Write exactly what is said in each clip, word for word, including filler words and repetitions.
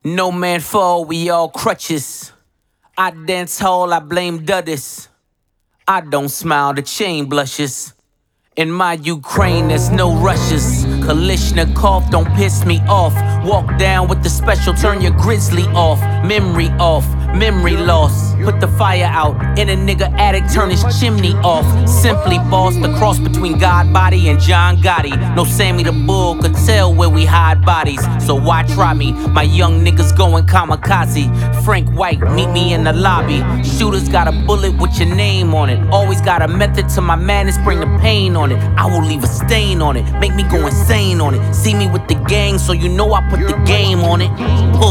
No man fall, we all crutches. I dance hall, I blame Duddis. I don't smile, the chain blushes. In my Ukraine, there's no rushes. Kalishnikov, don't piss me off. Walk down with the special, turn your grizzly off. Memory off, memory loss. Put the fire out in a nigga attic, turn his chimney off. Simply boss, the cross between God body and John Gotti. No Sammy the Bull could tell where we hide bodies. So why try me? My young niggas going kamikaze. Frank White, meet me in the lobby. Shooters got a bullet with your name on it. Always got a method to my madness, bring the pain on it. I will leave a stain on it, make me go insane on it. See me with the gang, so you know I put the game on it.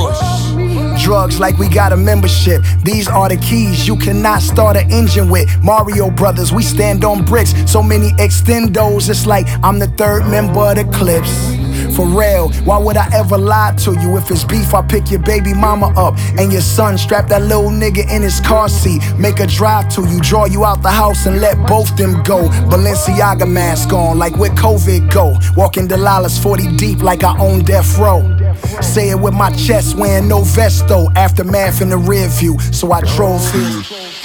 Push. Drugs like we got a membership. These are the keys you cannot start an engine with. Mario Brothers, we stand on bricks. So many extendos, it's like I'm the third member of the Clips. For real, why would I ever lie to you? If it's beef, I pick your baby mama up and your son, strap that little nigga in his car seat. Make a drive to you, draw you out the house and let both them go. Balenciaga mask on, like where COVID go. Walking Delilah's forty deep like I own death row. Say it with my chest, wearing no vest though. Aftermath in the rear view, so I drove here.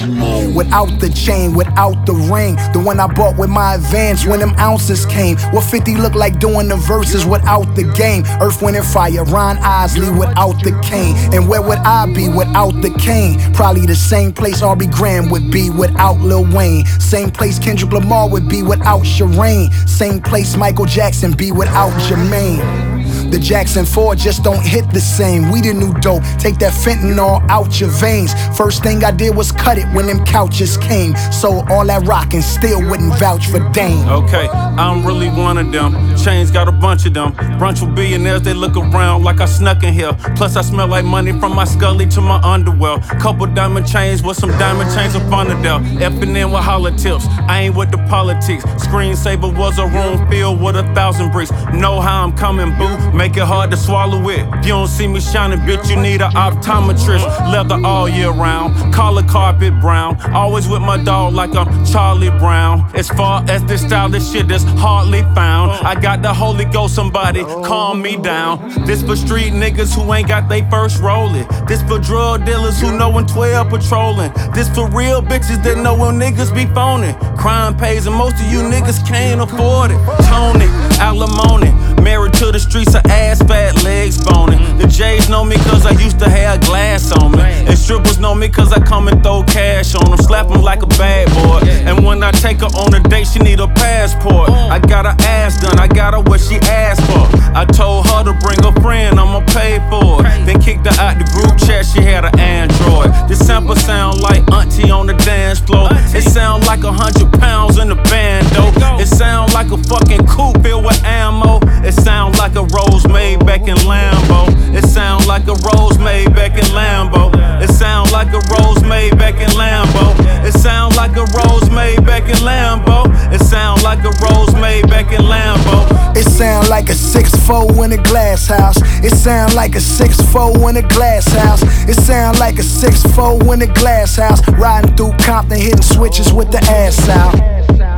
Without the chain, without the ring. The one I bought with my advance when them ounces came. What fifty look like doing the verses without the game? Earth, Wind and Fire, Ron Isley without the cane. And where would I be without the cane? Probably the same place R B Graham would be without Lil Wayne. Same place Kendrick Lamar would be without Shireen. Same place Michael Jackson be without Jermaine. The Jackson four just don't hit the same. We the new dope, take that fentanyl out your veins. First thing I did was cut it when them couches came. So all that rockin' still wouldn't vouch for Dame. Okay, I'm really one of them. Chains got a bunch of them. Brunch with billionaires, they look around like I snuck in here. Plus I smell like money from my scully to my underwear. Couple diamond chains with some diamond chains up under there. Effing in with holler tips, I ain't with the politics. Screensaver was a room filled with a thousand bricks. Know how I'm coming, boo. Make it hard to swallow it. If you don't see me shining, bitch, you need an optometrist. Leather all year round, collar carpet brown. Always with my dog like I'm Charlie Brown. As far as this style, this shit is hardly found. I got the Holy Ghost, somebody calm me down. This for street niggas who ain't got they first rolling. This for drug dealers who know when twelve patrolling. This for real bitches that know when niggas be phoning. Crime pays and most of you niggas can't afford it. Tony, alimony, married to the streets of ass, fat legs boning. The J's know me cause I used to have glass on me. And strippers know me cause I come and throw cash on them. Slap them like a bad boy. And when I take her on a date, she need a passport. I got her ass done, I got her what she asked for. I told her to bring a friend, I'ma pay for it. Then kicked her out the group chat, she had an Android. This sample sound like auntie on the dance floor. It sound like a hundred pounds in the bando. It sound like a fucking coupe filled with ammo. It sound like a rose made back in Lambo. It sound like a rose made back in Lambo. It sound like a rose made back in Lambo. It sound like a rose made back in Lambo. It sound like a rose made back in Lambo. It sound like a six four in a glass house. It sound like a six four in a glass house. It sound like a six four in a glass house. Riding through Compton, hitting switches with the ass out.